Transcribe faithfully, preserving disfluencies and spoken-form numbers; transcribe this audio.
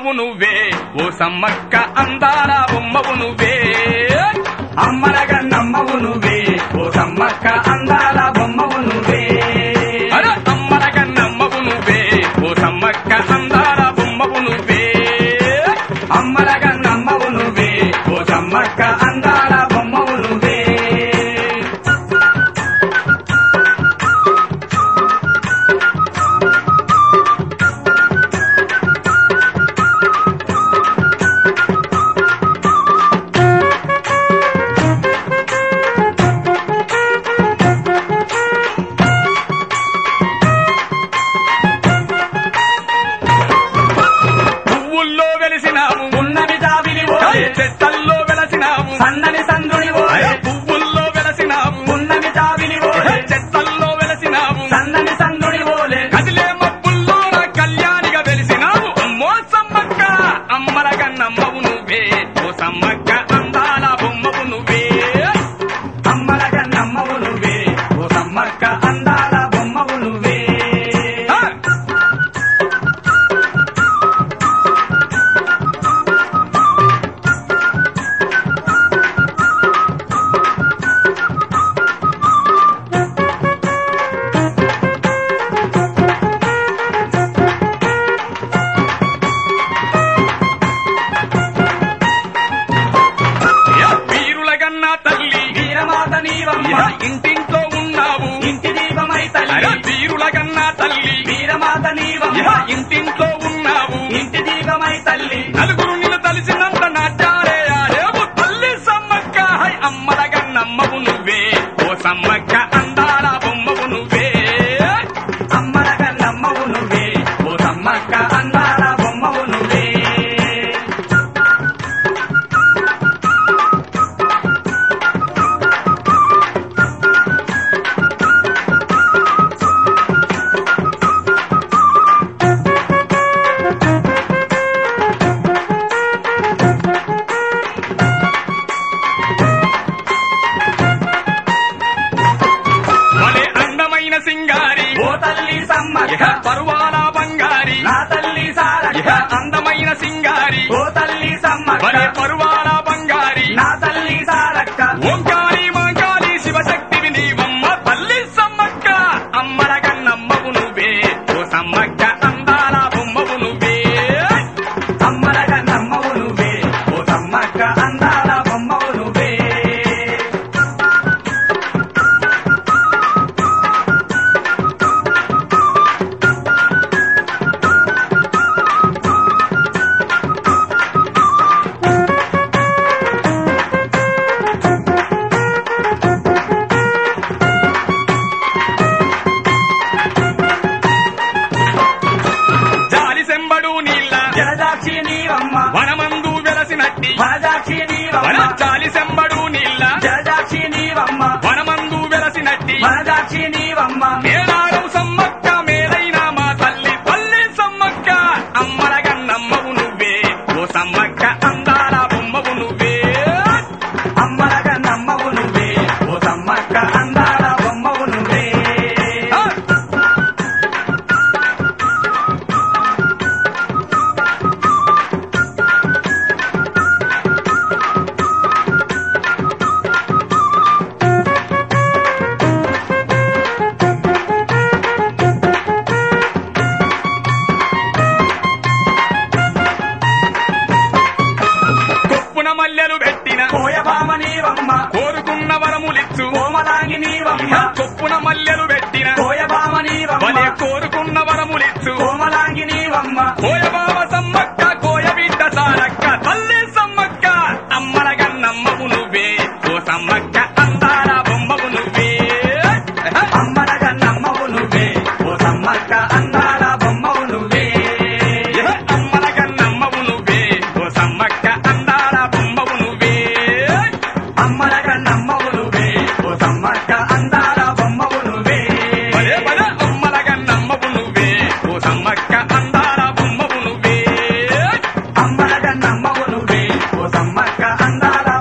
నమ్మవు నువ్వే ఓ సమ్మక్క అందాల బొమ్మవు నువ్వే అమ్మలగా నమ్మవు నువ్వే ఓ సమ్మక్క అందాల బొమ్మవు నువ్వే అర అమ్మలగా నమ్మవు నువ్వే ఓ సమ్మక్క అందాల బొమ్మవు నువ్వే అమ్మలగా నమ్మవు నువ్వే ఓ సమ్మక్క అందాల బొమ్మవు నువ్వే పువ్వుల్లో వెలిసినావు ఉన్నవి జాబిలి ఓయే చెట్టల్లో వెలసినావు సన్నని సందుని ఓయే పువ్వుల్లో వెలసినావు ఉన్నవి జాబిలి ఓయే చెట్టల్లో వెలసినావు సన్నని సందుని ఓలే కదిలే మబ్బుల్లో నా కళ్యాణిగా వెలిసినావు అమ్మో సమ్మక్క అమ్మలగా నమ్మవు నువ్వే ఓ సమ్మక్క అందాల బొమ్మవు నువ్వే అమ్మలగా నమ్మవు నువ్వే ఓ సమ్మక్క అందాల బొమ్మవు నువ్వే ఆ! వీరులగన్నా తల్లి వీరమాత నీవమ్మ యా ఇంటింట్లో ఉన్నావు ఇంటి దీపమై అరే తల్లి వీరులగన్నా తల్లి వీరమాత నీవమ్మ యా ఇంటింట్లో ఉన్నావు ఇంటి దీపమై తల్లి నలుగురు నిన్ను తలిసినంత నాట్యాలే ఆడేవు తల్లి సమ్మక్క హై అమ్మలగా నమ్మవు నువ్వే ఓ సమ్మక్క అందాల బొమ్మవు నువ్వే అమ్మలగా నమ్మవు నువ్వే ఓ సమ్మక్క అందాల బొమ్మవు నువ్వే వలే అందమైన సింగారి ఓ తల్లి సమ్మక్క ఇహ పరువాల బంగారి నా తల్లి సారక్క ఇహ అందమైన సింగారి ఓ తల్లి సమ్మక్క వలే పరువాల బంగారి నా తల్లి సారక్క ఓంకారి మాంకారి శివశక్తివి నీవమ్మ తల్లి సమ్మక్క అమ్మలగా నమ్మవు నువ్వే ఓ సమ్మక్క అందాల బొమ్మవు నువ్వే అమ్మలగా నమ్మవు నువ్వే ఓ సమ్మక్క అందాల బొమ్మవు నువ్వే జాలి సెంబడు నీళ్ళ జలదాక్షి నీవమ్మ వనమందు వెలసినట్టి వనదాక్షి వన నీవమ్మ జాలి సెంబడు నీళ్ళ జలదాక్షి నీవమ్మ వనమందు వెలసినట్టి వనదాక్షి నీవమ్మ మేడారం సమ్మక్క మేలైన మా తల్లి తల్లి సమ్మక్క అమ్మలగా నమ్మవు నువ్వే ఓ సమ్మక్క అందాల బొమ్మవు నువ్వే అమ్మలగా నమ్మవు నువ్వే ఓ సమ్మక్క అందాల బొమ్మవు నువ్వే ఆ! కొప్పున మల్లెలు పెట్టిన కోయబామ నీవమ్మ కోరుకున్న వరములిచ్చు కోమలాంగి నీవమ్మ కొప్పున మల్లెలు పెట్టిన కోయబామ నీవమ్మ వలే కోరుకున్న వరములిచ్చు కోమలాంగి నీవమ్మ కోయబావ సమ్మక్క కోయ బిడ్డ సారక్క తల్లి సమ్మక్క అమ్మలగా నమ్మవు నువ్వే ఓ సమ్మక్క అందాల బొమ్మవు నువ్వే అమ్మలగా నమ్మవు నువ్వే ఓ సమ్మక్క అందాల బొమ్మవు నువ్వే అమ్మలగా నమ్మవు నువ్వే ఓ సమ్మక్క అందాల బొమ్మవు నువ్వే అమ్మలగా నమ్మవు నువ్వే ఓ సమ్మక్క అందాల బొమ్మవు నువ్వే పదే పద అమ్మలగా నమ్మవు నువ్వే ఓ సమ్మక్క అందాల బొమ్మవు నువ్వే అమ్మలగా నమ్మవు నువ్వే ఓ సమ్మక్క అందాల